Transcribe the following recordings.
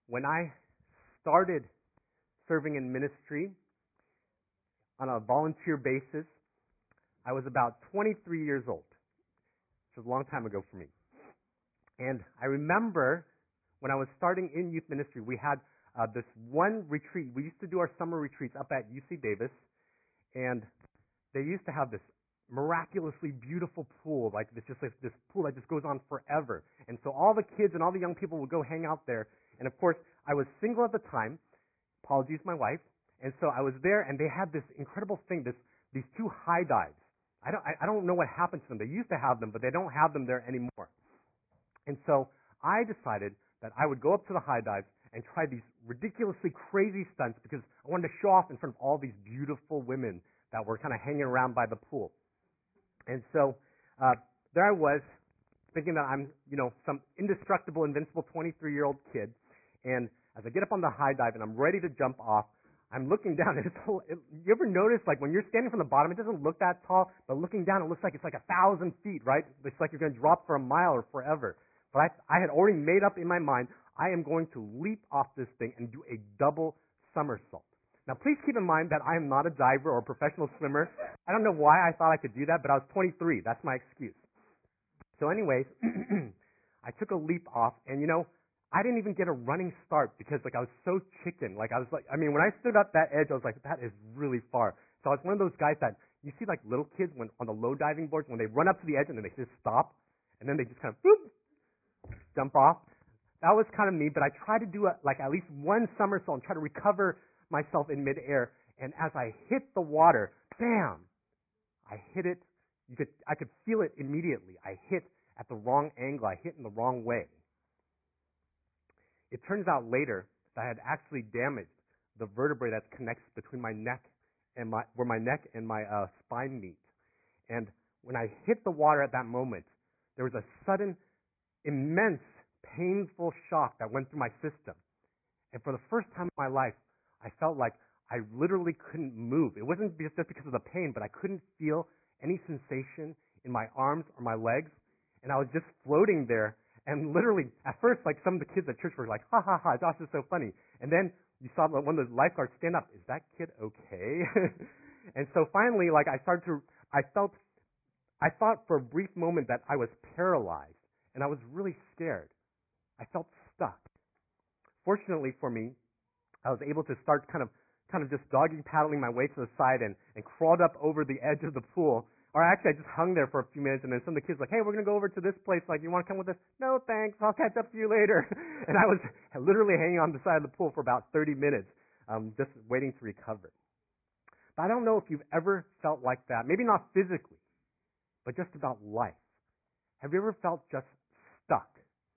When I started serving in ministry on a volunteer basis, I was about 23 years old, which was a long time ago for me. And I remember when I was starting in youth ministry, we had this one retreat. We used to do our summer retreats up at UC Davis, and they used to have this miraculously beautiful pool, like this pool that just goes on forever. And so all the kids and all the young people would go hang out there. And of course, I was single at the time. Apologies, my wife. And so I was there, and they had this incredible thing, these two high dives. I don't know what happened to them. They used to have them, but they don't have them there anymore. And so I decided that I would go up to the high dives and try these ridiculously crazy stunts because I wanted to show off in front of all these beautiful women that were kind of hanging around by the pool. And so there I was, thinking that I'm, some indestructible, invincible 23-year-old kid. And as I get up on the high dive and I'm ready to jump off, I'm looking down. And you ever notice, like, when you're standing from the bottom, it doesn't look that tall, but looking down, it looks like it's like 1,000 feet, right? It's like you're going to drop for a mile or forever. But I had already made up in my mind, I am going to leap off this thing and do a double somersault. Now, please keep in mind that I am not a diver or a professional swimmer. I don't know why I thought I could do that, but I was 23. That's my excuse. So anyways, I took a leap off, and I didn't even get a running start because, I was so chicken. When I stood up that edge, I was like, that is really far. So I was one of those guys that, you see little kids when on the low diving boards, when they run up to the edge and then they just stop, and then they just kind of, boop, jump off. That was kind of me, but I tried to do at least one somersault and try to recover myself in midair. And as I hit the water, bam! I hit it. I could feel it immediately. I hit at the wrong angle. I hit in the wrong way. It turns out later that I had actually damaged the vertebrae that connects between my neck and where my neck and my spine meet. And when I hit the water at that moment, there was a sudden, immense, painful shock that went through my system. And for the first time in my life, I felt like I literally couldn't move. It wasn't just because of the pain, but I couldn't feel any sensation in my arms or my legs. And I was just floating there. And literally, at first, some of the kids at church were like, ha, ha, ha, Josh is so funny. And then you saw one of the lifeguards stand up. Is that kid okay? And so finally, I thought for a brief moment that I was paralyzed. And I was really scared. I felt stuck. Fortunately for me, I was able to start kind of just doggy paddling my way to the side and crawled up over the edge of the pool. Or actually, I just hung there for a few minutes, and then some of the kids were like, hey, we're going to go over to this place. You want to come with us? No, thanks. I'll catch up to you later. And I was literally hanging on the side of the pool for about 30 minutes, just waiting to recover. But I don't know if you've ever felt like that. Maybe not physically, but just about life. Have you ever felt just stuck?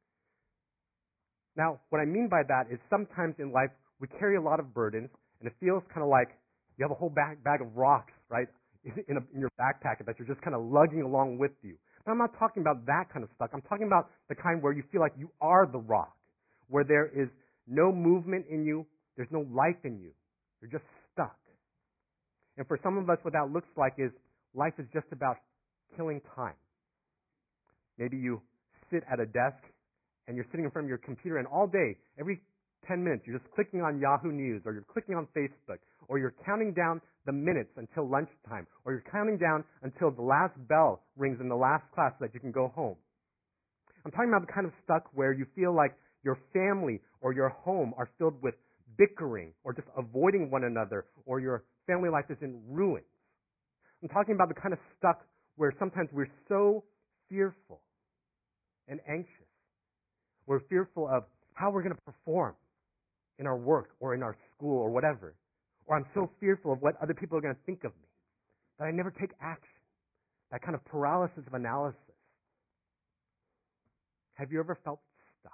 Now, what I mean by that is sometimes in life, we carry a lot of burdens, and it feels kind of like you have a whole bag of rocks, right, in your backpack that you're just kind of lugging along with you. But I'm not talking about that kind of stuck. I'm talking about the kind where you feel like you are the rock, where there is no movement in you, there's no life in you. You're just stuck. And for some of us, what that looks like is life is just about killing time. Maybe you sit at a desk and you're sitting in front of your computer, and all day, every 10 minutes, you're just clicking on Yahoo News, or you're clicking on Facebook, or you're counting down the minutes until lunchtime, or you're counting down until the last bell rings in the last class so that you can go home. I'm talking about the kind of stuck where you feel like your family or your home are filled with bickering or just avoiding one another, or your family life is in ruins. I'm talking about the kind of stuck where sometimes we're so fearful and anxious. We're fearful of how we're going to perform in our work or in our school or whatever. Or I'm so fearful of what other people are going to think of me that I never take action. That kind of paralysis of analysis. Have you ever felt stuck?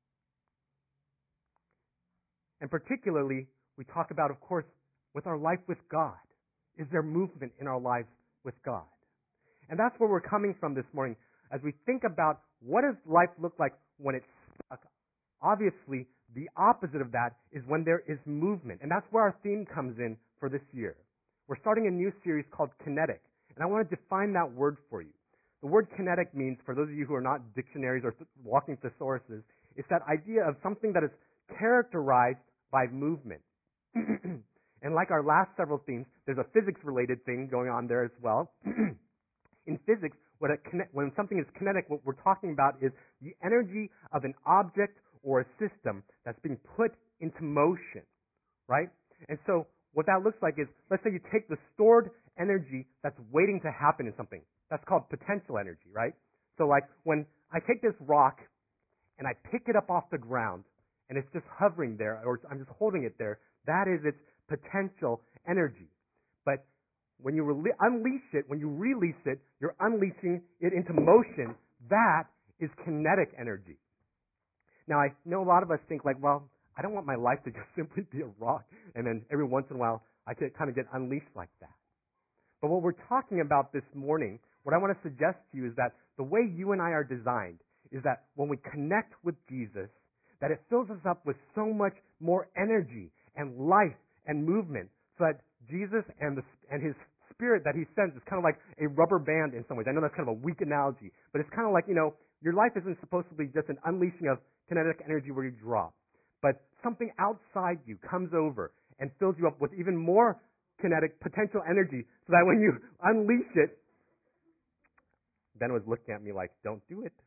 And particularly, we talk about, of course, with our life with God. Is there movement in our lives with God? And that's where we're coming from this morning. As we think about what does life look like when it's stuck, obviously, the opposite of that is when there is movement. And that's where our theme comes in for this year. We're starting a new series called Kinetic. And I want to define that word for you. The word kinetic means, for those of you who are not dictionaries or walking thesauruses, it's that idea of something that is characterized by movement. And like our last several themes, there's a physics-related thing going on there as well. In physics, when something is kinetic, what we're talking about is the energy of an object or a system that's being put into motion, right? And so what that looks like is, let's say you take the stored energy that's waiting to happen in something. That's called potential energy, right? So like when I take this rock and I pick it up off the ground and it's just hovering there, or I'm just holding it there, that is its potential energy. But when you unleash it, when you release it, you're unleashing it into motion. That is kinetic energy. Now, I know a lot of us think like, well, I don't want my life to just simply be a rock, and then every once in a while I can kind of get unleashed like that. But what we're talking about this morning, what I want to suggest to you is that the way you and I are designed is that when we connect with Jesus, that it fills us up with so much more energy and life and movement, so that Jesus and His Spirit that He sends is kind of like a rubber band in some ways. I know that's kind of a weak analogy, but it's kind of like, your life isn't supposed to be just an unleashing of kinetic energy where you drop, but something outside you comes over and fills you up with even more kinetic potential energy, so that when you unleash it, Ben was looking at me like, don't do it.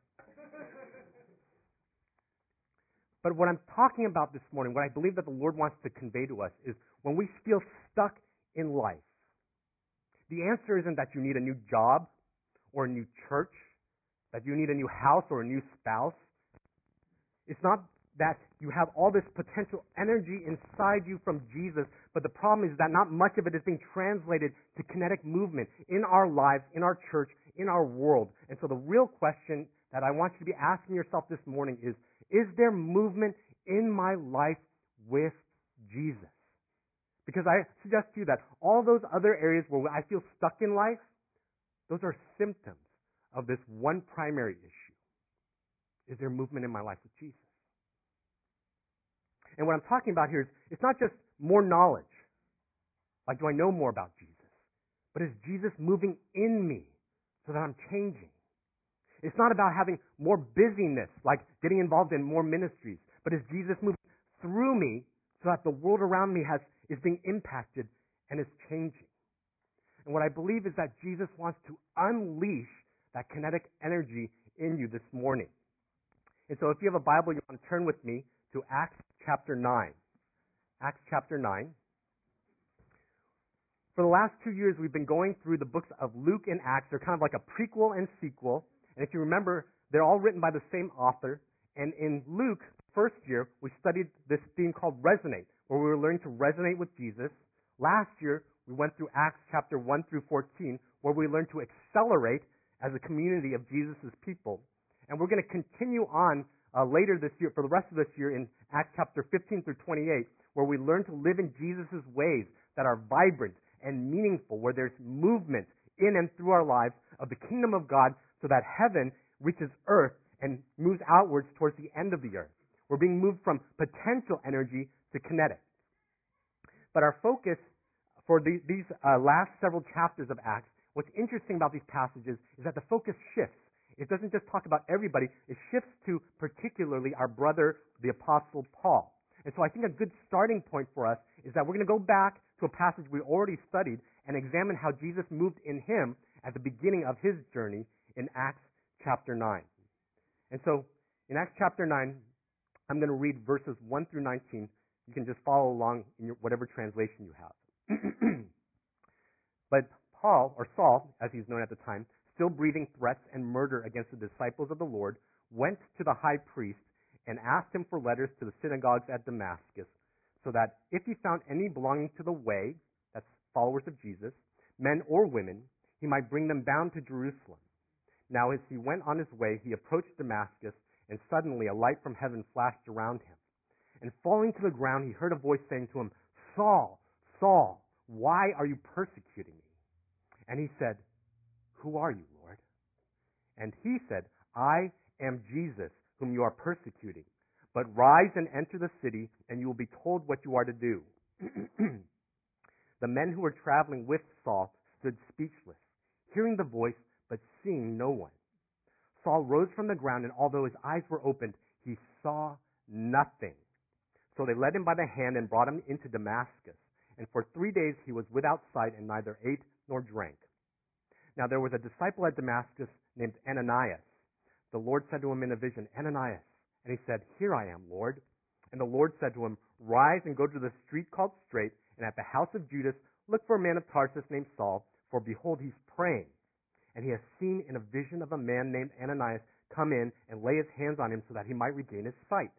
But what I'm talking about this morning, what I believe that the Lord wants to convey to us is when we feel stuck in life, the answer isn't that you need a new job or a new church, that you need a new house or a new spouse. It's not that you have all this potential energy inside you from Jesus, but the problem is that not much of it is being translated to kinetic movement in our lives, in our church, in our world. And so the real question that I want you to be asking yourself this morning is there movement in my life with Jesus? Because I suggest to you that all those other areas where I feel stuck in life, those are symptoms of this one primary issue. Is there movement in my life with Jesus? And what I'm talking about here is, it's not just more knowledge. Like, do I know more about Jesus? But is Jesus moving in me so that I'm changing? It's not about having more busyness, like getting involved in more ministries. But is Jesus moving through me so that the world around me is being impacted and is changing? And what I believe is that Jesus wants to unleash that kinetic energy in you this morning. And so if you have a Bible, you want to turn with me to Acts chapter 9. Acts chapter 9. For the last 2 years, we've been going through the books of Luke and Acts. They're kind of like a prequel and sequel. And if you remember, they're all written by the same author. And in Luke, first year, we studied this theme called Resonate, where we were learning to resonate with Jesus. Last year, we went through Acts chapter 1 through 14, where we learned to accelerate as a community of Jesus' people. And we're going to continue on later this year, for the rest of this year, in Acts chapter 15 through 28, where we learn to live in Jesus' ways that are vibrant and meaningful, where there's movement in and through our lives of the kingdom of God, so that heaven reaches earth and moves outwards towards the end of the earth. We're being moved from potential energy to kinetic. But our focus for these last several chapters of Acts, what's interesting about these passages is that the focus shifts. It doesn't just talk about everybody. It shifts to particularly our brother, the Apostle Paul. And so I think a good starting point for us is that we're going to go back to a passage we already studied and examine how Jesus moved in him at the beginning of his journey in Acts chapter 9. And so in Acts chapter 9, I'm going to read verses 1 through 19. You can just follow along in whatever translation you have. But Paul, or Saul, as he's known at the time, still breathing threats and murder against the disciples of the Lord, went to the high priest and asked him for letters to the synagogues at Damascus, so that if he found any belonging to the way, that's followers of Jesus, men or women, he might bring them bound to Jerusalem. Now as he went on his way, he approached Damascus, and suddenly a light from heaven flashed around him. And falling to the ground, he heard a voice saying to him, "Saul, Saul, why are you persecuting me?" And he said, "Who are you, Lord?" And he said, "I am Jesus, whom you are persecuting. But rise and enter the city, and you will be told what you are to do." The men who were traveling with Saul stood speechless, hearing the voice, but seeing no one. Saul rose from the ground, and although his eyes were opened, he saw nothing. So they led him by the hand and brought him into Damascus. And for 3 days he was without sight and neither ate nor drank. Now there was a disciple at Damascus named Ananias. The Lord said to him in a vision, Ananias. And he said, Here I am, Lord. And the Lord said to him, Rise and go to the street called Straight, and at the house of Judas look for a man of Tarsus named Saul, for behold, he's praying. And he has seen in a vision of a man named Ananias come in and lay his hands on him so that he might regain his sight.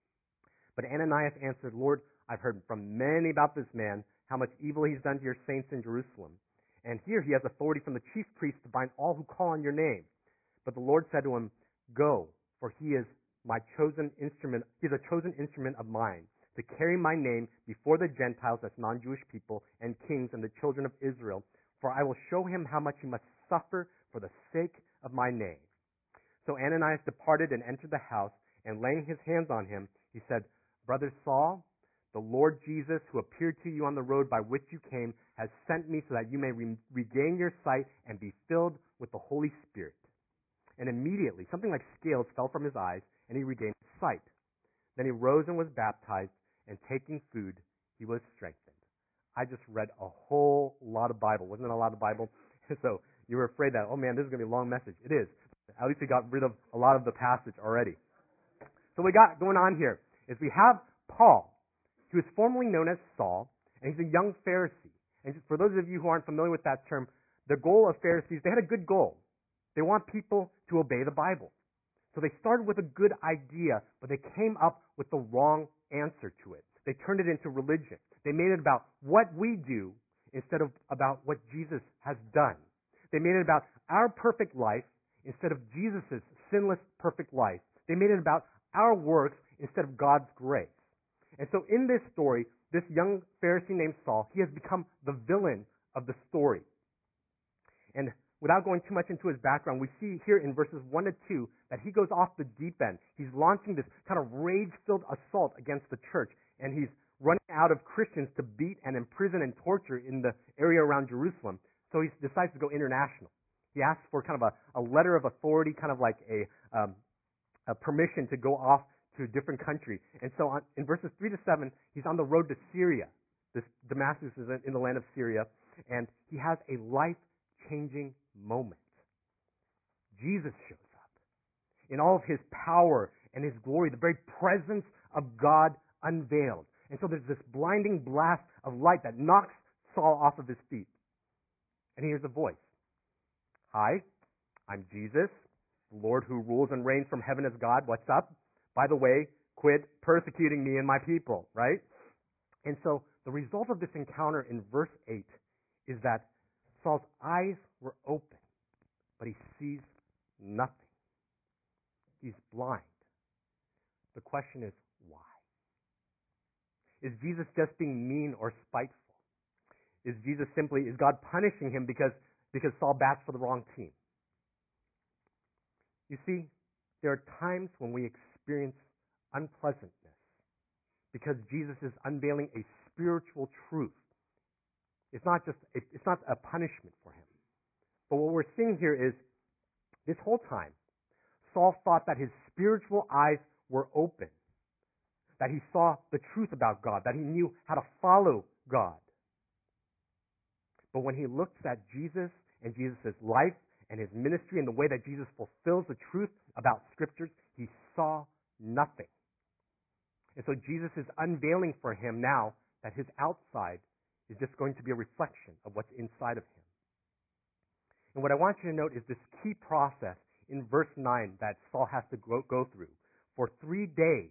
But Ananias answered, Lord, I've heard from many about this man, how much evil he's done to your saints in Jerusalem. And here he has authority from the chief priests to bind all who call on your name. But the Lord said to him, Go, for he is my chosen instrument. He is a chosen instrument of mine to carry my name before the Gentiles, as non-Jewish people, and kings and the children of Israel. For I will show him how much he must suffer for the sake of my name. So Ananias departed and entered the house, and laying his hands on him, he said, Brother Saul, the Lord Jesus, who appeared to you on the road by which you came, has sent me so that you may regain your sight and be filled with the Holy Spirit. And immediately something like scales fell from his eyes, and he regained his sight. Then he rose and was baptized, and taking food, he was strengthened. I just read a whole lot of Bible. Wasn't it a lot of Bible? So you were afraid that, oh man, this is going to be a long message. It is. At least we got rid of a lot of the passage already. So what we got going on here is we have Paul, who is formerly known as Saul, and he's a young Pharisee. And for those of you who aren't familiar with that term, the goal of Pharisees, they had a good goal. They want people to obey the Bible. So they started with a good idea, but they came up with the wrong answer to it. They turned it into religion. They made it about what we do instead of about what Jesus has done. They made it about our perfect life instead of Jesus' sinless, perfect life. They made it about our works instead of God's grace. And so in this story, this young Pharisee named Saul, he has become the villain of the story. And without going too much into his background, we see here in verses 1 to 2 that he goes off the deep end. He's launching this kind of rage-filled assault against the church, and he's running out of Christians to beat and imprison and torture in the area around Jerusalem. So he decides to go international. He asks for kind of a letter of authority, kind of like a permission to go off to a different country. And so in verses 3 to 7, he's on the road to Syria. This Damascus is in the land of Syria, and he has a life-changing moment. Jesus shows up in all of his power and his glory, the very presence of God unveiled. And so there's this blinding blast of light that knocks Saul off of his feet. And he hears a voice. Hi, I'm Jesus, the Lord who rules and reigns from heaven as God. What's up? By the way, quit persecuting me and my people, right? And so the result of this encounter in verse 8 is that Saul's eyes were open, but he sees nothing. He's blind. The question is, why? Is Jesus just being mean or spiteful? Is God punishing him because Saul bats for the wrong team? You see, there are times when we experience unpleasantness because Jesus is unveiling a spiritual truth. It's not a punishment for him. But what we're seeing here is this whole time, Saul thought that his spiritual eyes were open, that he saw the truth about God, that he knew how to follow God. But when he looks at Jesus and Jesus' life and his ministry and the way that Jesus fulfills the truth about Scriptures, he saw nothing. And so Jesus is unveiling for him now that his outside is just going to be a reflection of what's inside of him. And what I want you to note is this key process in verse 9 that Saul has to go through. For 3 days,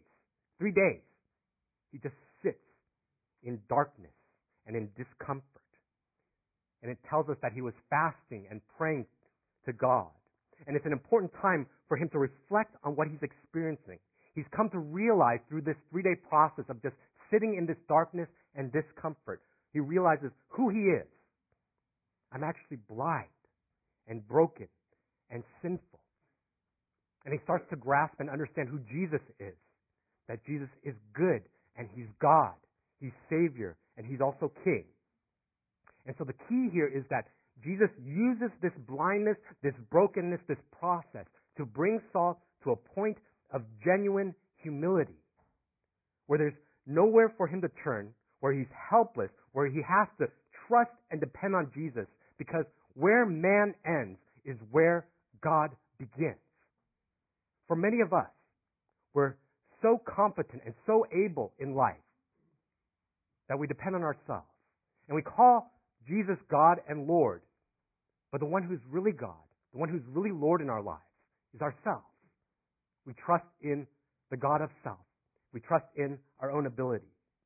he just sits in darkness and in discomfort. And it tells us that he was fasting and praying to God. And it's an important time for him to reflect on what he's experiencing. He's come to realize through this 3-day process of just sitting in this darkness and discomfort, he realizes who he is. I'm actually blind and broken and sinful. And he starts to grasp and understand who Jesus is. That Jesus is good and he's God. He's Savior and he's also King. And so the key here is that Jesus uses this blindness, this brokenness, this process to bring Saul to a point of genuine humility, where there's nowhere for him to turn, where he's helpless, where he has to trust and depend on Jesus, because where man ends is where God begins. For many of us, we're so competent and so able in life that we depend on ourselves. And we call Jesus God and Lord. But the one who's really God, the one who's really Lord in our lives, is ourselves. We trust in the God of self. We trust in our own ability.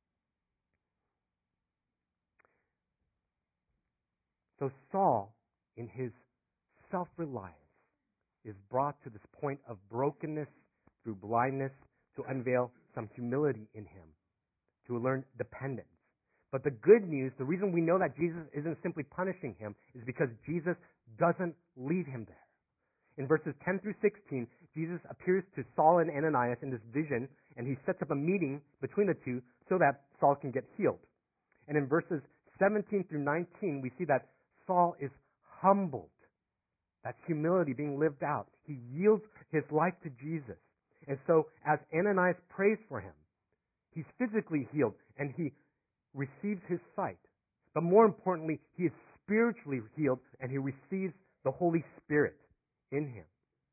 So Saul, in his self-reliance, is brought to this point of brokenness through blindness to unveil some humility in him, to learn dependence. But the good news, the reason we know that Jesus isn't simply punishing him, is because Jesus doesn't leave him there. In verses 10 through 16, Jesus appears to Saul and Ananias in this vision, and he sets up a meeting between the two so that Saul can get healed. And in verses 17 through 19, we see that Saul is humbled. That's humility being lived out. He yields his life to Jesus. And so, as Ananias prays for him, he's physically healed, and he receives his sight. But more importantly, he is spiritually healed, and he receives the Holy Spirit in him.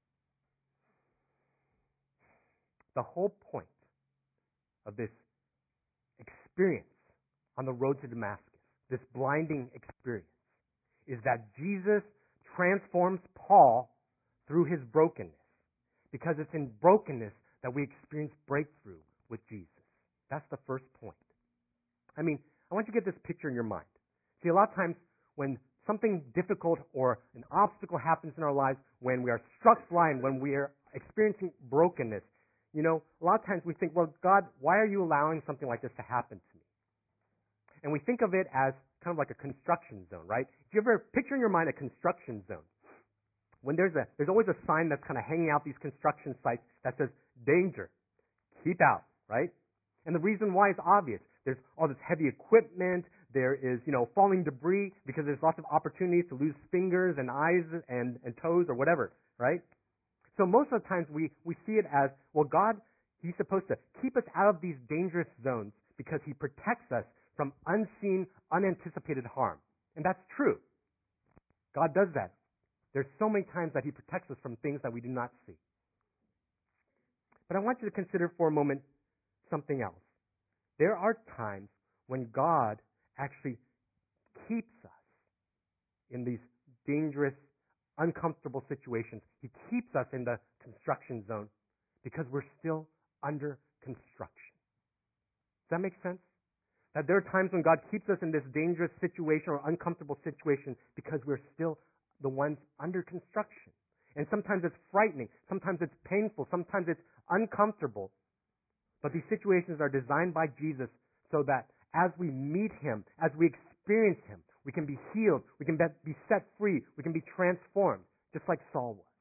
The whole point of this experience on the road to Damascus, this blinding experience, is that Jesus transforms Paul through his brokenness. Because it's in brokenness that we experience breakthrough with Jesus. That's the first point. I mean, I want you to get this picture in your mind. See, a lot of times when something difficult or an obstacle happens in our lives, when we are struck blind, when we are experiencing brokenness, a lot of times we think, well, God, why are you allowing something like this to happen to me? And we think of it as kind of like a construction zone, right? Do you ever picture in your mind a construction zone? When there's always a sign that's kind of hanging out these construction sites that says, danger, keep out, right? And the reason why is obvious. There's all this heavy equipment, there is, falling debris, because there's lots of opportunities to lose fingers and eyes and toes or whatever, right? So most of the times we see it as, well, God, He's supposed to keep us out of these dangerous zones because He protects us from unseen, unanticipated harm. And that's true. God does that. There's so many times that He protects us from things that we do not see. But I want you to consider for a moment something else. There are times when God actually keeps us in these dangerous, uncomfortable situations. He keeps us in the construction zone because we're still under construction. Does that make sense? That there are times when God keeps us in this dangerous situation or uncomfortable situation because we're still the ones under construction. And sometimes it's frightening. Sometimes it's painful. Sometimes it's uncomfortable. But these situations are designed by Jesus so that as we meet Him, as we experience Him, we can be healed, we can be set free, we can be transformed, just like Saul was.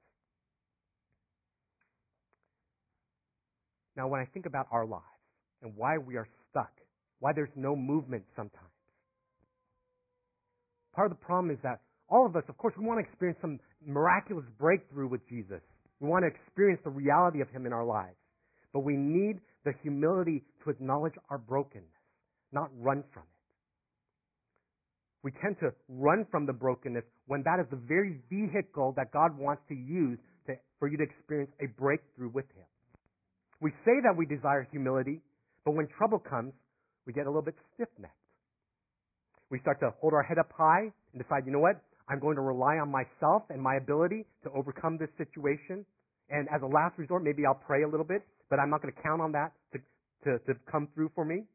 Now, when I think about our lives and why we are stuck, why there's no movement sometimes, part of the problem is that all of us, of course, we want to experience some miraculous breakthrough with Jesus. We want to experience the reality of Him in our lives. But we need the humility to acknowledge our brokenness, not run from it. We tend to run from the brokenness when that is the very vehicle that God wants to use for you to experience a breakthrough with Him. We say that we desire humility, but when trouble comes, we get a little bit stiff-necked. We start to hold our head up high and decide, you know what? I'm going to rely on myself and my ability to overcome this situation. And as a last resort, maybe I'll pray a little bit, but I'm not going to count on that to come through for me.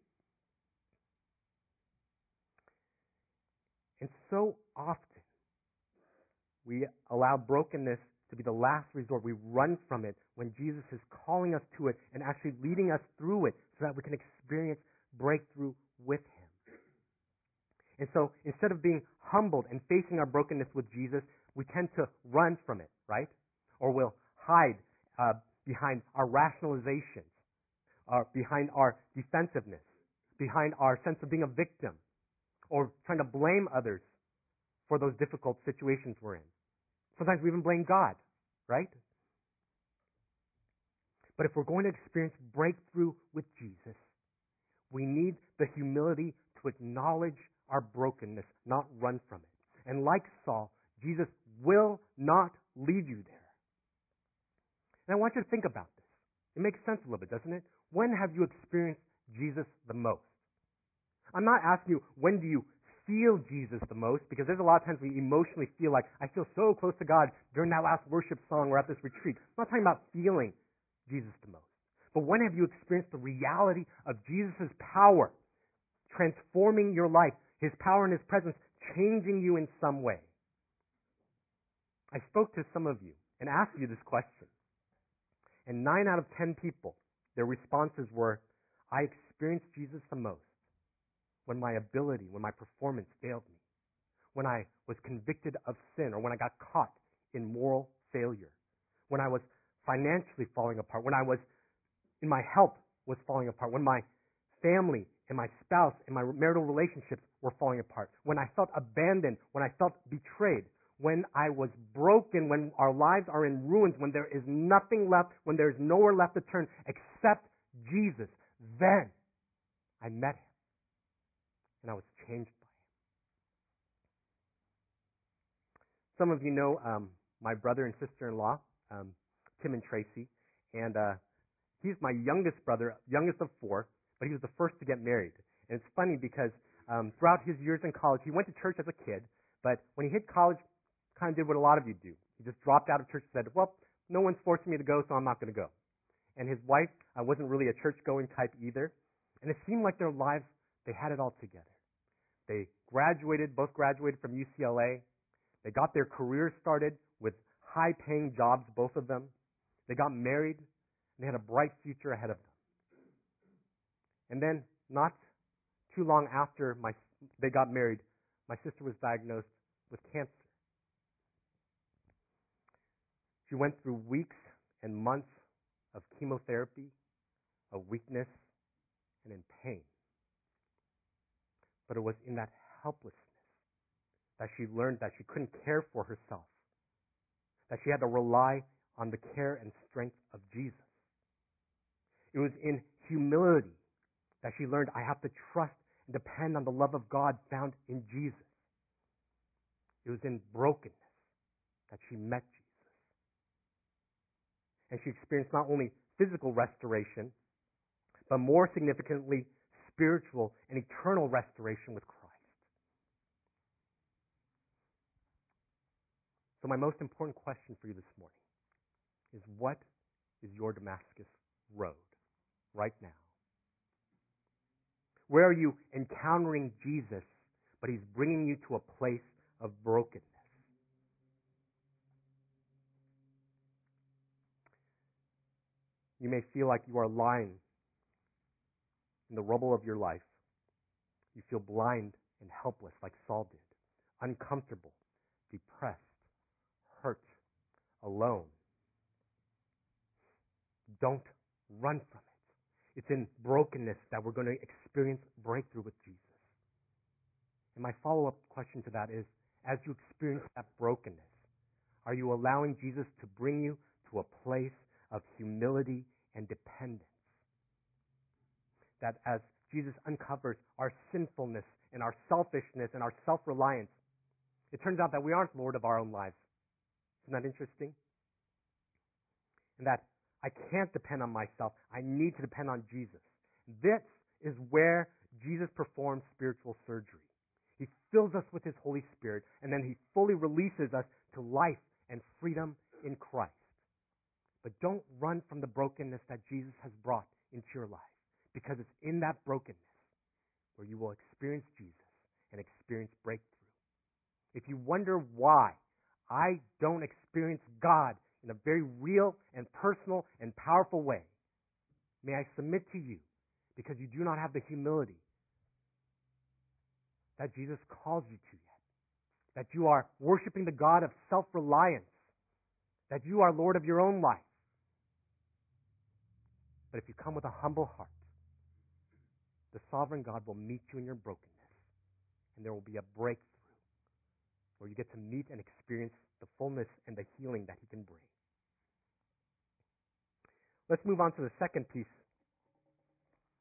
And so often, we allow brokenness to be the last resort. We run from it when Jesus is calling us to it and actually leading us through it so that we can experience breakthrough with Him. And so instead of being humbled and facing our brokenness with Jesus, we tend to run from it, right? Or we'll hide behind our rationalizations, behind our defensiveness, behind our sense of being a victim, or trying to blame others for those difficult situations we're in. Sometimes we even blame God, right? But if we're going to experience breakthrough with Jesus, We need the humility to acknowledge our brokenness, not run from it. And like Saul, Jesus will not leave you there. And I want you to think about this. It makes sense a little bit, doesn't it? When have you experienced Jesus the most? I'm not asking you, when do you feel Jesus the most? Because there's a lot of times we emotionally feel like, I feel so close to God during that last worship song or at this retreat. I'm not talking about feeling Jesus the most. But when have you experienced the reality of Jesus' power transforming your life, His power and His presence changing you in some way? I spoke to some of you and asked you this question. And 9 out of 10 people, their responses were, I experienced Jesus the most when my ability, when my performance failed me, when I was convicted of sin, or when I got caught in moral failure, when I was financially falling apart, when my health was falling apart, when my family and my spouse and my marital relationships were falling apart, when I felt abandoned, when I felt betrayed, when I was broken, when our lives are in ruins, when there is nothing left, when there is nowhere left to turn except Jesus, then I met Him and I was changed by Him. Some of you know my brother and sister-in-law, Tim and Tracy, and he's my youngest brother, youngest of 4, but he was the first to get married. And it's funny because throughout his years in college, he went to church as a kid, but when he hit college, kind of did what a lot of you do. He just dropped out of church and said, well, no one's forcing me to go, so I'm not going to go. And his wife wasn't really a church-going type either. And it seemed like their lives, they had it all together. They both graduated from UCLA. They got their careers started with high-paying jobs, both of them. They got married, and they had a bright future ahead of them. And then, not too long after they got married, my sister was diagnosed with cancer. She went through weeks and months of chemotherapy, of weakness, and in pain. But it was in that helplessness that she learned that she couldn't care for herself, that she had to rely on the care and strength of Jesus. It was in humility that she learned, I have to trust and depend on the love of God found in Jesus. It was in brokenness that she met Jesus. And she experienced not only physical restoration, but more significantly, spiritual and eternal restoration with Christ. So my most important question for you this morning is, what is your Damascus road right now? Where are you encountering Jesus, but He's bringing you to a place of brokenness? You may feel like you are lying in the rubble of your life. You feel blind and helpless like Saul did, uncomfortable, depressed, hurt, alone. Don't run from it. It's in brokenness that we're going to experience breakthrough with Jesus. And my follow-up question to that is, as you experience that brokenness, are you allowing Jesus to bring you to a place of humility and dependence? That as Jesus uncovers our sinfulness and our selfishness and our self-reliance, it turns out that we aren't Lord of our own lives. Isn't that interesting? And that I can't depend on myself. I need to depend on Jesus. This is where Jesus performs spiritual surgery. He fills us with His Holy Spirit, and then He fully releases us to life and freedom in Christ. But don't run from the brokenness that Jesus has brought into your life, because it's in that brokenness where you will experience Jesus and experience breakthrough. If you wonder why I don't experience God in a very real and personal and powerful way, may I submit to you, because you do not have the humility that Jesus calls you to yet, that you are worshiping the God of self-reliance, that you are Lord of your own life. But if you come with a humble heart, the sovereign God will meet you in your brokenness, and there will be a breakthrough where you get to meet and experience the fullness and the healing that He can bring. Let's move on to the second piece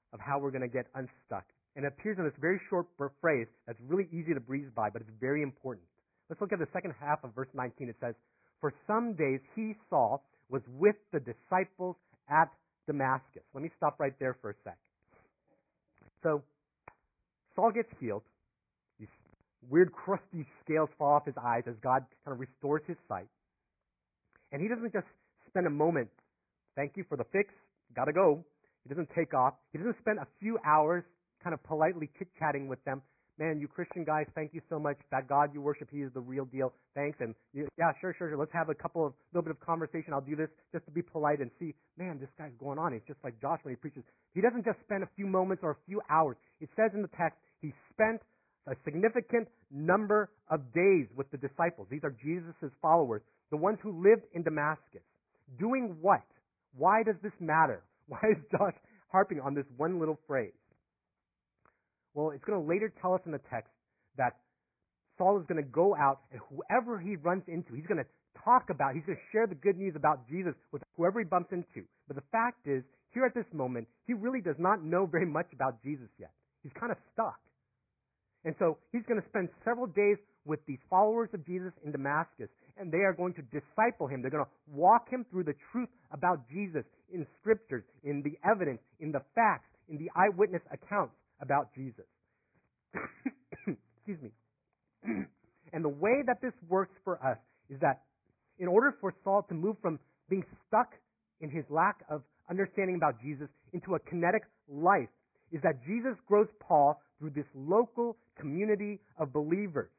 of how we're going to get unstuck. And it appears in this very short phrase that's really easy to breeze by, but it's very important. Let's look at the second half of verse 19. It says, "For some days he, Saul, was with the disciples at Damascus." Let me stop right there for a sec. So, Saul gets healed. These weird crusty scales fall off his eyes as God kind of restores his sight. And he doesn't just spend a moment, "Thank you for the fix, gotta go." He doesn't take off. He doesn't spend a few hours kind of politely chit-chatting with them. "Man, you Christian guys, thank you so much. That God you worship, He is the real deal. Thanks." And yeah, sure. Let's have a little bit of conversation. I'll do this just to be polite and see, man, this guy's going on. He's just like Josh when he preaches. He doesn't just spend a few moments or a few hours. It says in the text, he spent a significant number of days with the disciples. These are Jesus' followers, the ones who lived in Damascus. Doing what? Why does this matter? Why is Josh harping on this one little phrase? Well, it's going to later tell us in the text that Saul is going to go out, and whoever he runs into, he's going to he's going to share the good news about Jesus with whoever he bumps into. But the fact is, here at this moment, he really does not know very much about Jesus yet. He's kind of stuck. And so he's going to spend several days with these followers of Jesus in Damascus, and they are going to disciple him. They're going to walk him through the truth about Jesus in scriptures, in the evidence, in the facts, in the eyewitness accounts about Jesus. Excuse me. And the way that this works for us is that in order for Saul to move from being stuck in his lack of understanding about Jesus into a kinetic life, is that Jesus grows Paul through this local community of believers.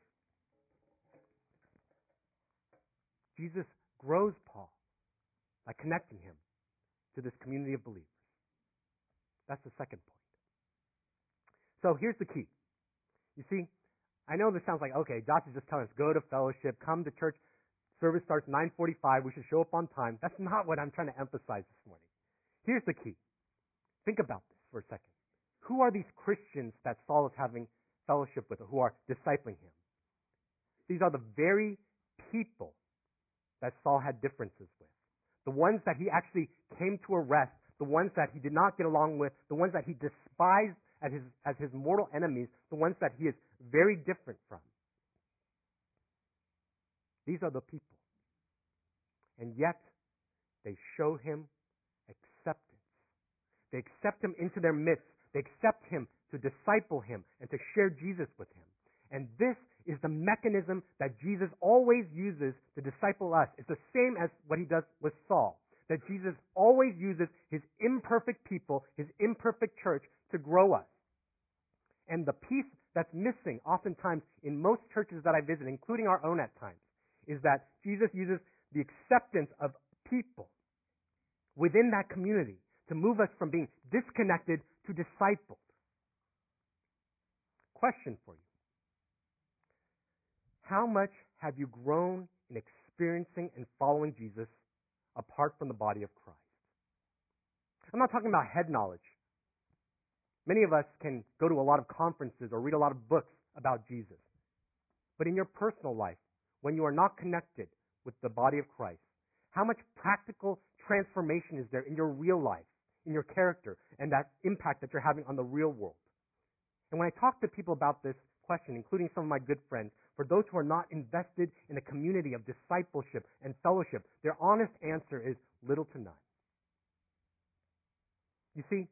Jesus grows Paul by connecting him to this community of believers. That's the second point. So here's the key. You see, I know this sounds like, okay, Josh is just telling us, go to fellowship, come to church, service starts 9:45, we should show up on time. That's not what I'm trying to emphasize this morning. Here's the key. Think about this for a second. Who are these Christians that Saul is having fellowship with, or who are discipling him? These are the very people that Saul had differences with. The ones that he actually came to arrest, the ones that he did not get along with, the ones that he despised as his mortal enemies, the ones that he is very different from. These are the people. And yet, they show him acceptance. They accept him into their midst. They accept him to disciple him and to share Jesus with him. And this is the mechanism that Jesus always uses to disciple us. It's the same as what he does with Saul. That Jesus always uses his imperfect people, his imperfect church, to grow us. And the piece that's missing oftentimes in most churches that I visit, including our own at times, is that Jesus uses the acceptance of people within that community to move us from being disconnected to discipled. Question for you. How much have you grown in experiencing and following Jesus apart from the body of Christ? I'm not talking about head knowledge. Many of us can go to a lot of conferences or read a lot of books about Jesus. But in your personal life, when you are not connected with the body of Christ, how much practical transformation is there in your real life, in your character, and that impact that you're having on the real world? And when I talk to people about this question, including some of my good friends, for those who are not invested in a community of discipleship and fellowship, their honest answer is little to none. You see,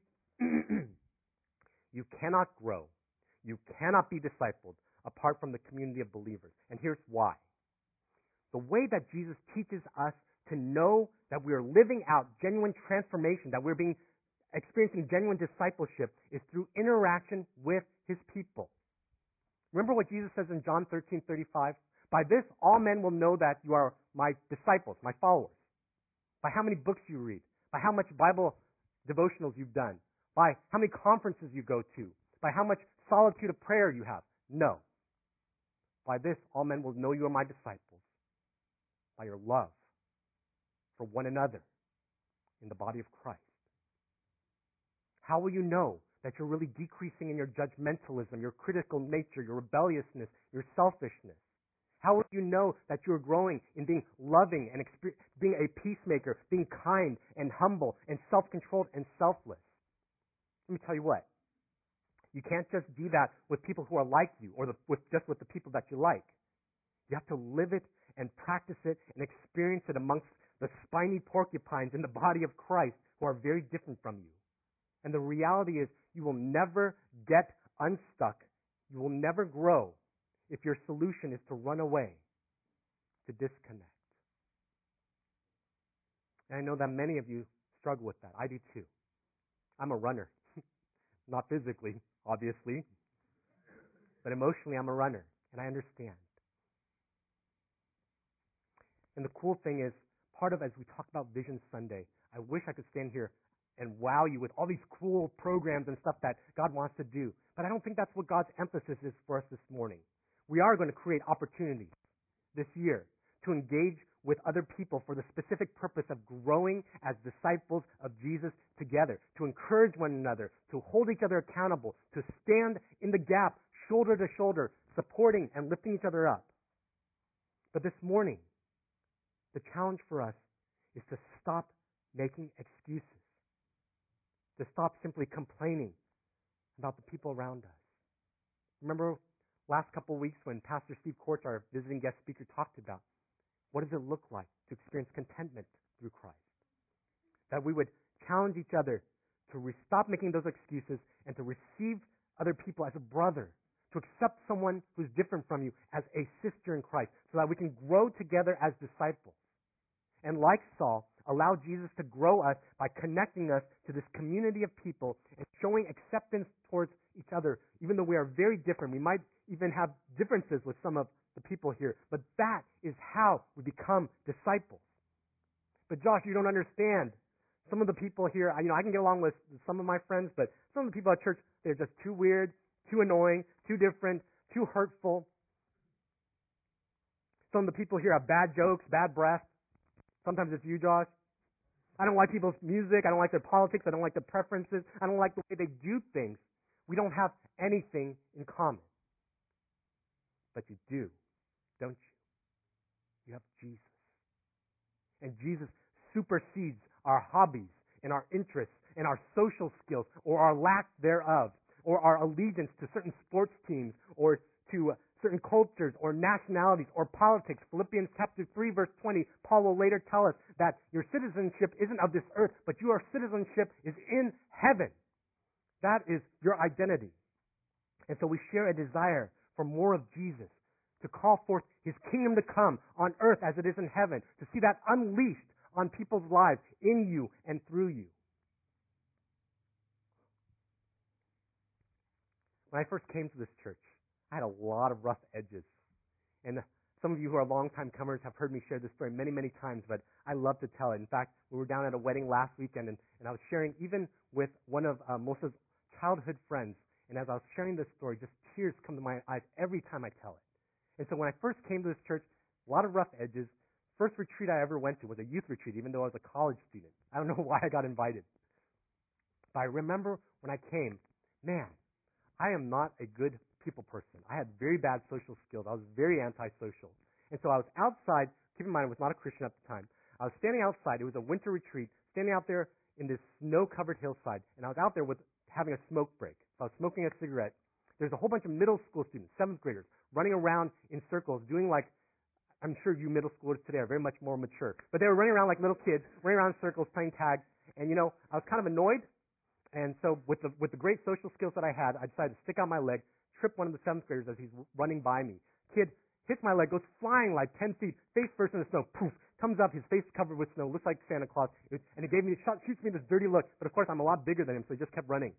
you cannot grow, you cannot be discipled apart from the community of believers. And here's why. The way that Jesus teaches us to know that we are living out genuine transformation, that we're experiencing genuine discipleship, is through interaction with his people. Remember what Jesus says in John 13:35? By this all men will know that you are my disciples, my followers. By how many books you read, by how much Bible devotionals you've done, by how many conferences you go to, by how much solitude of prayer you have. No. By this all men will know you are my disciples, by your love for one another in the body of Christ. How will you know that you're really decreasing in your judgmentalism, your critical nature, your rebelliousness, your selfishness? How will you know that you're growing in being loving and being a peacemaker, being kind and humble and self-controlled and selfless? Let me tell you what. You can't just do that with people who are like you or with the people that you like. You have to live it and practice it and experience it amongst the spiny porcupines in the body of Christ who are very different from you. And the reality is you will never get unstuck. You will never grow if your solution is to run away, to disconnect. And I know that many of you struggle with that. I do too. I'm a runner. Not physically, obviously, but emotionally I'm a runner, and I understand. And the cool thing is, part of as we talk about Vision Sunday, I wish I could stand here and wow you with all these cool programs and stuff that God wants to do. But I don't think that's what God's emphasis is for us this morning. We are going to create opportunities this year to engage with other people for the specific purpose of growing as disciples of Jesus together, to encourage one another, to hold each other accountable, to stand in the gap, shoulder to shoulder, supporting and lifting each other up. But this morning, the challenge for us is to stop making excuses, to stop simply complaining about the people around us. Remember last couple of weeks when Pastor Steve Korch, our visiting guest speaker, talked about what does it look like to experience contentment through Christ? That we would challenge each other to stop making those excuses and to receive other people as a brother, to accept someone who's different from you as a sister in Christ, so that we can grow together as disciples. And like Saul, allow Jesus to grow us by connecting us to this community of people and showing acceptance towards each other, even though we are very different. We might even have differences with some of the people here, but that is how we become disciples. But Josh, you don't understand. Some of the people here, I can get along with some of my friends, but some of the people at church, they're just too weird, too annoying, too different, too hurtful. Some of the people here have bad jokes, bad breath. Sometimes it's you, Josh. I don't like people's music. I don't like their politics. I don't like their preferences. I don't like the way they do things. We don't have anything in common. But you do, don't you? You have Jesus. And Jesus supersedes our hobbies and our interests and our social skills or our lack thereof or our allegiance to certain sports teams or to certain cultures or nationalities or politics. Philippians chapter 3 verse 20, Paul will later tell us that your citizenship isn't of this earth, but your citizenship is in heaven. That is your identity. And so we share a desire for more of Jesus, to call forth His kingdom to come on earth as it is in heaven, to see that unleashed on people's lives in you and through you. When I first came to this church, I had a lot of rough edges. And some of you who are longtime comers have heard me share this story many, many times, but I love to tell it. In fact, we were down at a wedding last weekend, and I was sharing even with one of Melissa's childhood friends, and as I was sharing this story, just tears come to my eyes every time I tell it. And so when I first came to this church, a lot of rough edges. First retreat I ever went to was a youth retreat, even though I was a college student. I don't know why I got invited. But I remember when I came, man, I am not a good people person. I had very bad social skills. I was very antisocial. And so I was outside. Keep in mind, I was not a Christian at the time. I was standing outside. It was a winter retreat, standing out there in this snow-covered hillside. And I was out there having a smoke break. So I was smoking a cigarette. There's a whole bunch of middle school students, 7th graders, running around in circles, doing like, I'm sure you middle schoolers today are very much more mature. But they were running around like little kids, running around in circles, playing tag. And I was kind of annoyed. And so with the great social skills that I had, I decided to stick out my leg, trip one of the 7th graders as he's running by me. Kid hits my leg, goes flying like 10 feet, face first in the snow, poof, comes up, his face covered with snow, looks like Santa Claus, and he shoots me this dirty look. But of course, I'm a lot bigger than him, so he just kept running.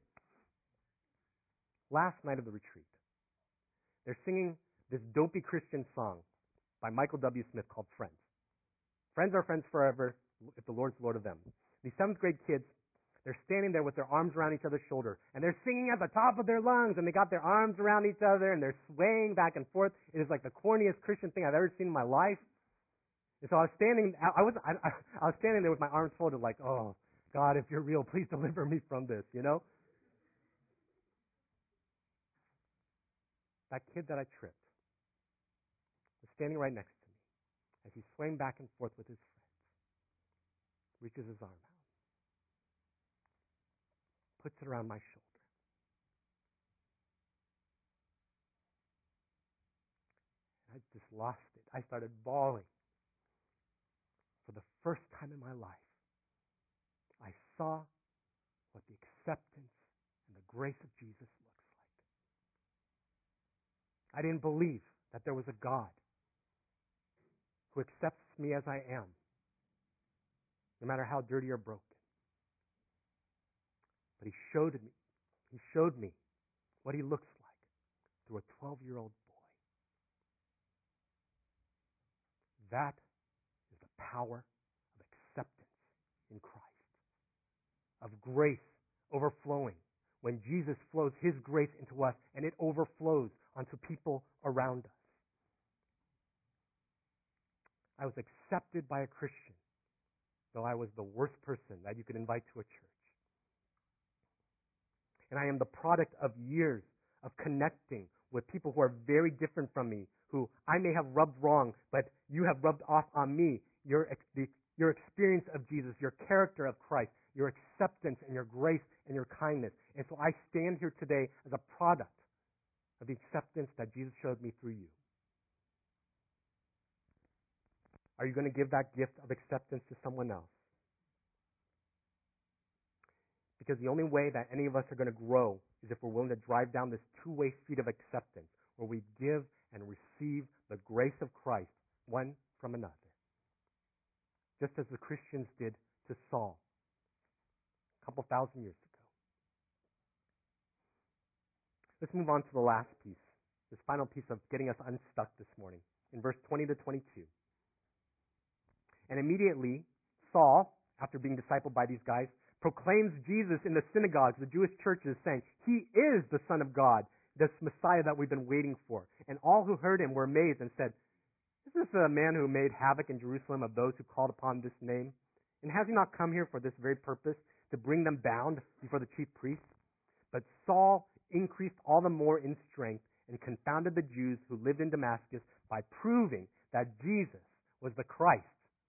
Last night of the retreat, they're singing this dopey Christian song by Michael W. Smith called Friends. Friends are friends forever if the Lord's Lord of them. These 7th grade kids, they're standing there with their arms around each other's shoulder, and they're singing at the top of their lungs, and they got their arms around each other, and they're swaying back and forth. It is like the corniest Christian thing I've ever seen in my life. And so I was standing there with my arms folded, like, oh, God, if you're real, please deliver me from this, That kid that I tripped was standing right next to me as he's swaying back and forth with his friends. Reaches his arm out, puts it around my shoulder. I just lost it. I started bawling. For the first time in my life, I saw what the acceptance and the grace of Jesus looks like. I didn't believe that there was a God who accepts me as I am, no matter how dirty or broken. But He showed me what He looks like through a 12-year-old boy. That is the power of acceptance in Christ, of grace overflowing. When Jesus flows His grace into us and it overflows onto people around us. I was accepted by a Christian, though I was the worst person that you could invite to a church. And I am the product of years of connecting with people who are very different from me, who I may have rubbed wrong, but you have rubbed off on me. Your experience of Jesus, your character of Christ, your acceptance and your grace and your kindness. And so I stand here today as a product of the acceptance that Jesus showed me through you. Are you going to give that gift of acceptance to someone else? Because the only way that any of us are going to grow is if we're willing to drive down this two-way street of acceptance, where we give and receive the grace of Christ one from another. Just as the Christians did to Saul a couple thousand years ago. Let's move on to the last piece, this final piece of getting us unstuck this morning, in verse 20 to 22. And immediately, Saul, after being discipled by these guys, proclaims Jesus in the synagogues, the Jewish churches, saying, He is the Son of God, this Messiah that we've been waiting for. And all who heard him were amazed and said, Is this a man who made havoc in Jerusalem of those who called upon this name? And has he not come here for this very purpose, to bring them bound before the chief priests? But Saul increased all the more in strength and confounded the Jews who lived in Damascus by proving that Jesus was the Christ.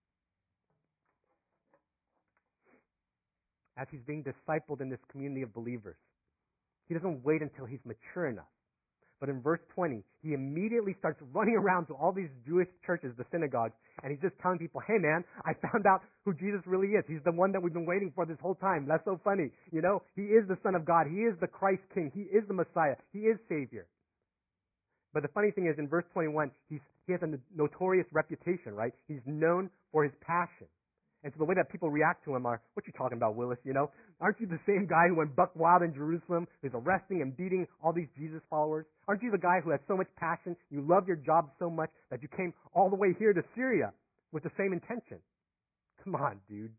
As he's being discipled in this community of believers, he doesn't wait until he's mature enough. But in verse 20, he immediately starts running around to all these Jewish churches, the synagogues, and he's just telling people, hey man, I found out who Jesus really is. He's the one that we've been waiting for this whole time. That's so funny. You know, he is the Son of God. He is the Christ King. He is the Messiah. He is Savior. But the funny thing is, in verse 21, he has a notorious reputation, right? He's known for his passion. And so the way that people react to him are, what you talking about, Willis, you know? Aren't you the same guy who went buck wild in Jerusalem, who's arresting and beating all these Jesus followers? Aren't you the guy who has so much passion, you love your job so much, that you came all the way here to Syria with the same intention? Come on, dude.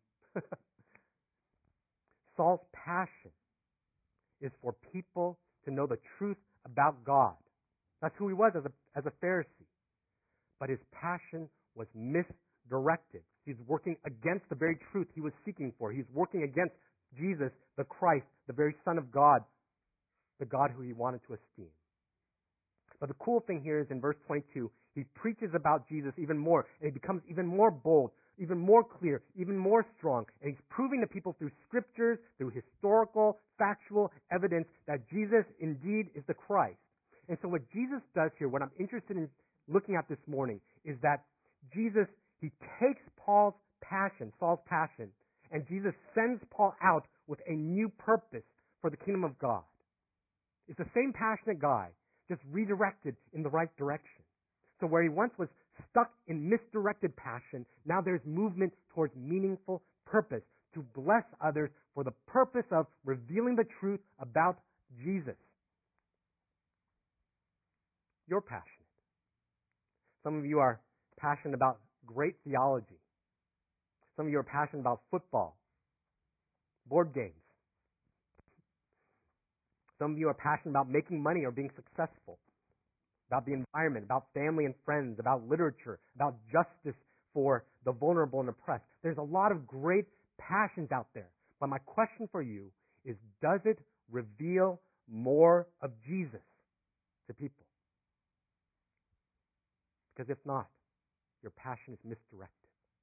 Saul's passion is for people to know the truth about God. That's who he was as a Pharisee. But his passion was misdirected. He's working against the very truth he was seeking for. He's working against Jesus, the Christ, the very Son of God, the God who he wanted to esteem. But the cool thing here is in verse 22, he preaches about Jesus even more, and he becomes even more bold, even more clear, even more strong, and he's proving to people through scriptures, through historical, factual evidence that Jesus indeed is the Christ. And so what Jesus does here, what I'm interested in looking at this morning, is that Jesus, he takes Saul's passion, and Jesus sends Paul out with a new purpose for the kingdom of God. It's the same passionate guy, just redirected in the right direction. So where he once was stuck in misdirected passion, now there's movement towards meaningful purpose to bless others for the purpose of revealing the truth about Jesus. You're passionate. Some of you are passionate about great theology. Some of you are passionate about football, board games. Some of you are passionate about making money or being successful, about the environment, about family and friends, about literature, about justice for the vulnerable and oppressed. There's a lot of great passions out there. But my question for you is, does it reveal more of Jesus to people? Because if not, your passion is misdirected.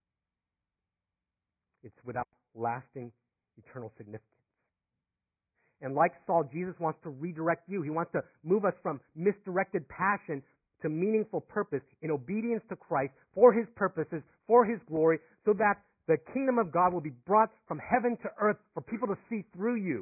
It's without lasting eternal significance. And like Saul, Jesus wants to redirect you. He wants to move us from misdirected passion to meaningful purpose in obedience to Christ for His purposes, for His glory, so that the kingdom of God will be brought from heaven to earth for people to see through you.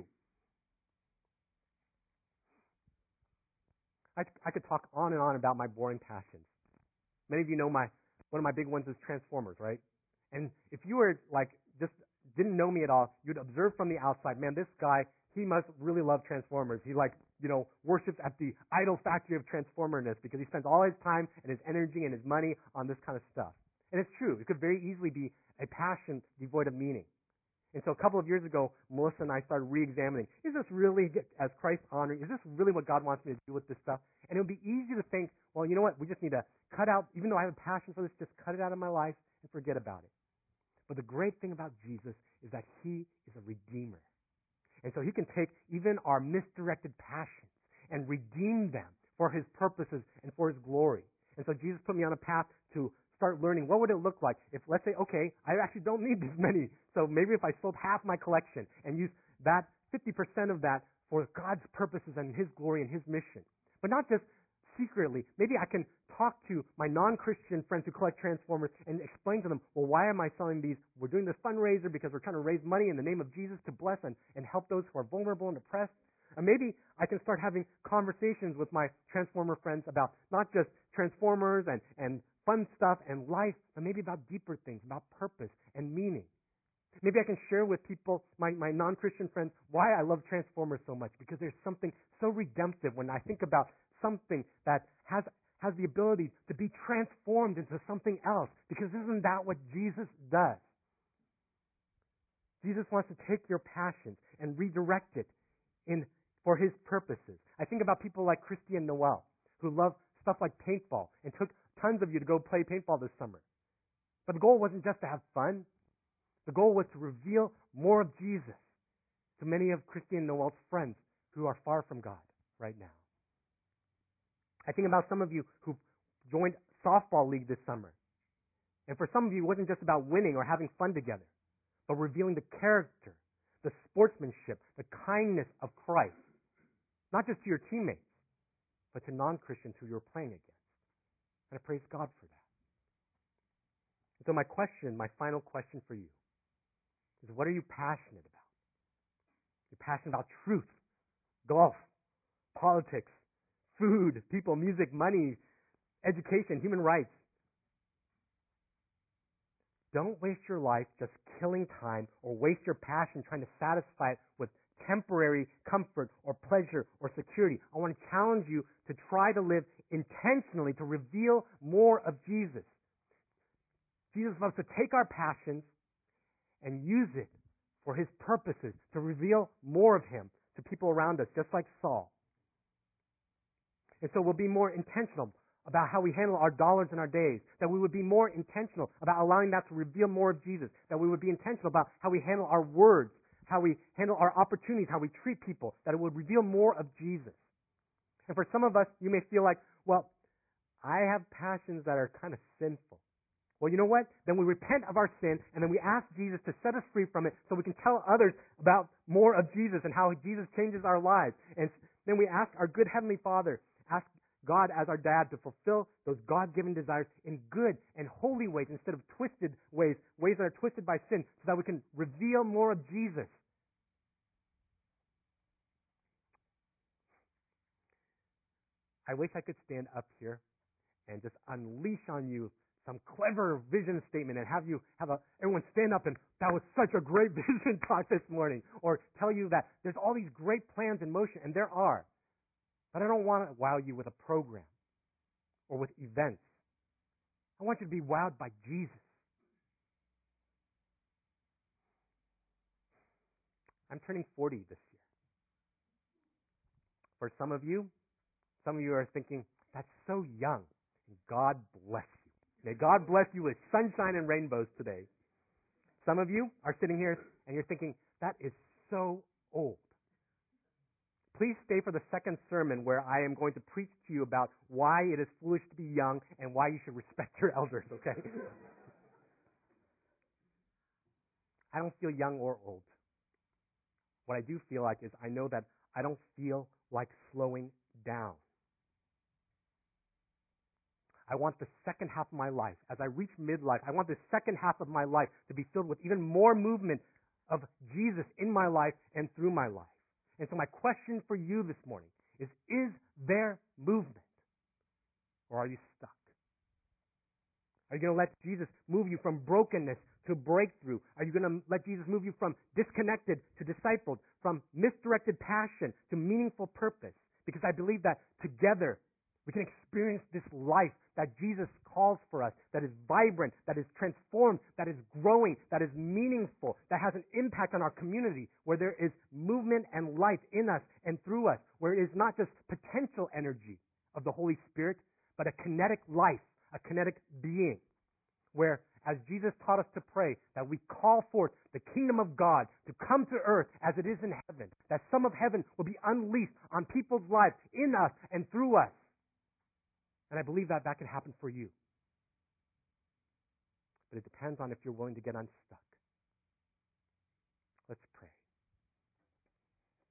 I could talk on and on about my boring passions. Many of you know one of my big ones is Transformers, right? And if you were like just didn't know me at all, you'd observe from the outside, man, this guy, he must really love Transformers. He worships at the idol factory of Transformerness because he spends all his time and his energy and his money on this kind of stuff. And it's true. It could very easily be a passion devoid of meaning. And so a couple of years ago, Melissa and I started re-examining, is this really as Christ honoring? Is this really what God wants me to do with this stuff? And it would be easy to think, well, you know what? We just need to cut out, even though I have a passion for this, just cut it out of my life and forget about it. But the great thing about Jesus is that He is a redeemer. And so He can take even our misdirected passions and redeem them for His purposes and for His glory. And so Jesus put me on a path to start learning what would it look like if, let's say, okay, I actually don't need this many. So maybe if I sold half my collection and used that 50% of that for God's purposes and His glory and His mission. But not just secretly. Maybe I can talk to my non-Christian friends who collect Transformers and explain to them, well, why am I selling these? We're doing this fundraiser because we're trying to raise money in the name of Jesus to bless and help those who are vulnerable and oppressed. And maybe I can start having conversations with my Transformer friends about not just Transformers and fun stuff and life, but maybe about deeper things, about purpose and meaning. Maybe I can share with people, my non-Christian friends, why I love Transformers so much, because there's something so redemptive when I think about something that has the ability to be transformed into something else, because isn't that what Jesus does? Jesus wants to take your passions and redirect it for His purposes. I think about people like Christy and Noel, who love stuff like paintball and took tons of you to go play paintball this summer. But the goal wasn't just to have fun. The goal was to reveal more of Jesus to many of Christy and Noel's friends who are far from God right now. I think about some of you who joined softball league this summer. And for some of you, it wasn't just about winning or having fun together, but revealing the character, the sportsmanship, the kindness of Christ. Not just to your teammates, but to non-Christians who you're playing against. And I praise God for that. And so my final question for you is, what are you passionate about? You're passionate about truth, golf, politics, food, people, music, money, education, human rights. Don't waste your life just killing time or waste your passion trying to satisfy it with temporary comfort or pleasure or security. I want to challenge you to try to live intentionally to reveal more of Jesus. Jesus loves to take our passions and use it for His purposes, to reveal more of Him to people around us, just like Saul. And so we'll be more intentional about how we handle our dollars and our days, that we would be more intentional about allowing that to reveal more of Jesus, that we would be intentional about how we handle our words, how we handle our opportunities, how we treat people, that it would reveal more of Jesus. And for some of us, you may feel like, well, I have passions that are kind of sinful. Well, you know what? Then we repent of our sin, and then we ask Jesus to set us free from it so we can tell others about more of Jesus and how Jesus changes our lives. And then we ask our good Heavenly Father, ask God as our dad to fulfill those God-given desires in good and holy ways instead of twisted ways, ways that are twisted by sin, so that we can reveal more of Jesus. I wish I could stand up here and just unleash on you some clever vision statement and have everyone stand up and that was such a great vision talk this morning, or tell you that there's all these great plans in motion, and there are. But I don't want to wow you with a program or with events. I want you to be wowed by Jesus. I'm turning 40 this year. For some of you are thinking, that's so young. God bless you. May God bless you with sunshine and rainbows today. Some of you are sitting here and you're thinking, that is so old. Please stay for the second sermon where I am going to preach to you about why it is foolish to be young and why you should respect your elders, okay? I don't feel young or old. What I do feel like is I know that I don't feel like slowing down. I want the second half of my life, as I reach midlife, I want the second half of my life to be filled with even more movement of Jesus in my life and through my life. And so my question for you this morning is there movement? Or are you stuck? Are you going to let Jesus move you from brokenness to breakthrough? Are you going to let Jesus move you from disconnected to discipled, from misdirected passion to meaningful purpose? Because I believe that together we can experience this life that Jesus calls for us, that is vibrant, that is transformed, that is growing, that is meaningful, that has an impact on our community, where there is movement and life in us and through us, where it is not just potential energy of the Holy Spirit, but a kinetic life, a kinetic being, where, as Jesus taught us to pray, that we call forth the kingdom of God to come to earth as it is in heaven, that some of heaven will be unleashed on people's lives, in us and through us. And I believe that can happen for you. But it depends on if you're willing to get unstuck.